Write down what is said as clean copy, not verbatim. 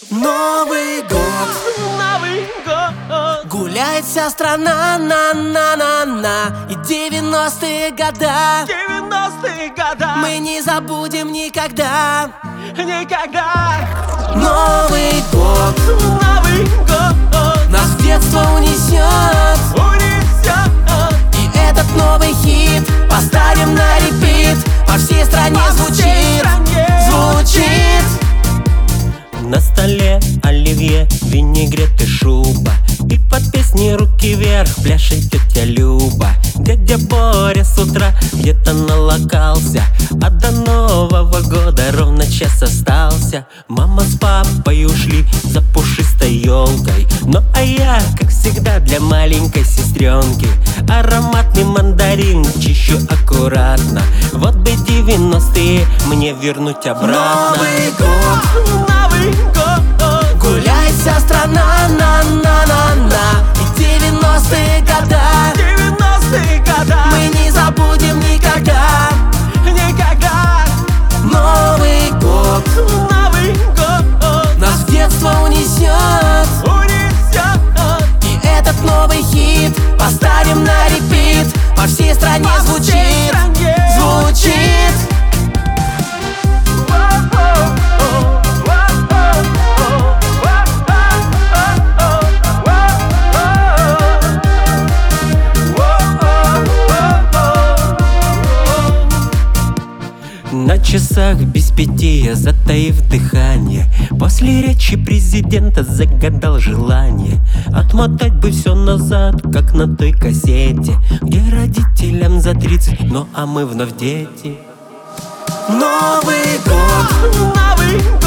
Новый год, Новый год. гуляет вся страна, на-на-на-на. И 90-е года 90-е года. мы не забудем никогда. Никогда. Новый год Новый год. нас в детство унесет. Унесет. И этот новый хит поставим на репит. По всей стране звучит. На столе оливье, винегрет и шуба. И под песни руки вверх пляшет тетя Люба. Дядя Боря с утра где-то налокался, а до Нового года ровно час остался. Мама с папой ушли за пушистой елкой, ну а я, как всегда, для маленькой сестренки ароматный мандарин чищу аккуратно. Вот бы 90-е мне вернуть обратно. Новый год, Новый год. гуляет вся страна, на-на-на-на. И 90-е года 90-е года. мы не забудем никогда. Никогда. Новый год Новый год. нас в детство унесет. Унесет. И этот новый хит поставим на репит. По всей стране звучит. На часах без 5 я, затаив дыхание, после речи президента загадал желание отмотать бы все назад, как на той кассете, где родителям за 30, ну а мы вновь дети. Новый год Новый